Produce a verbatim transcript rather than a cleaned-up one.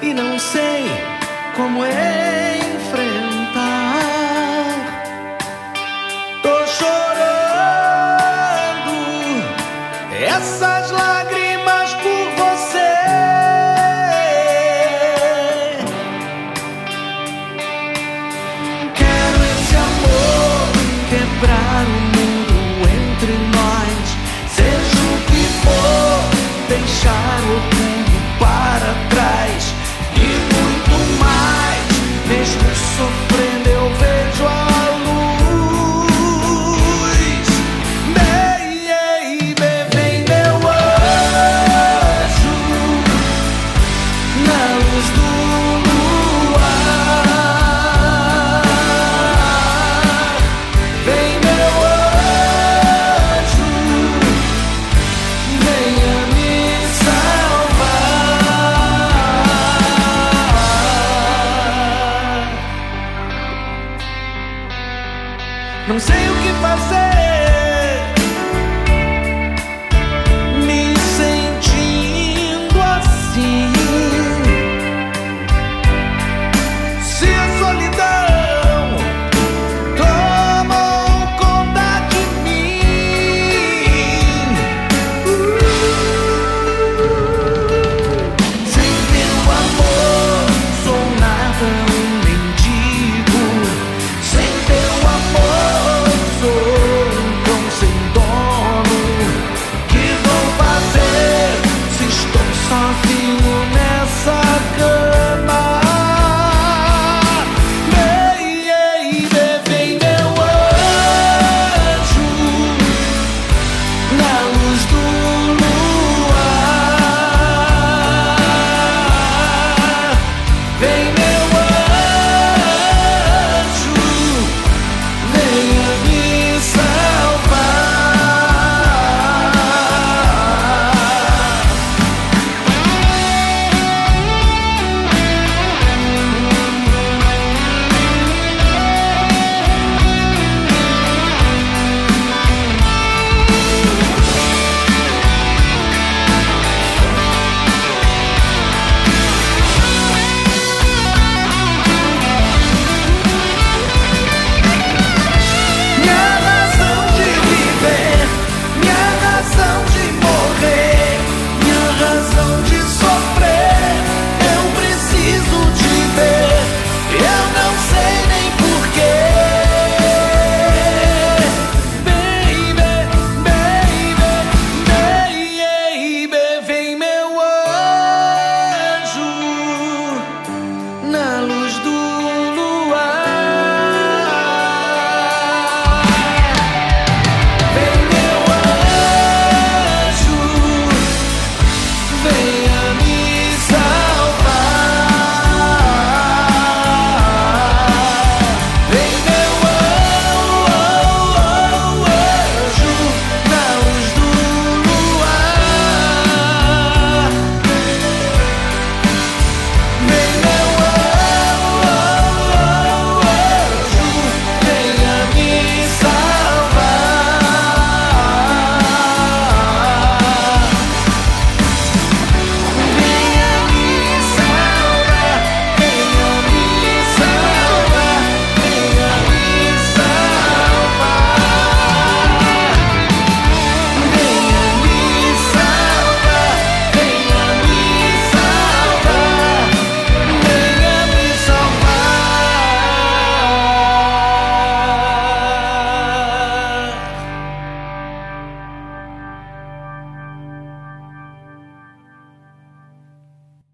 e não sei como enfrentar. Tô chorando essas lágrimas por você. Quero esse amor quebrar o muro entre nós, seja o que for, deixar o tudo para trás e muito mais. Mesmo sofrendo eu vejo a luz. Baby, vem meu anjo na luz do luar. Vem meu anjo, venha me salvar. Não sei o que fazer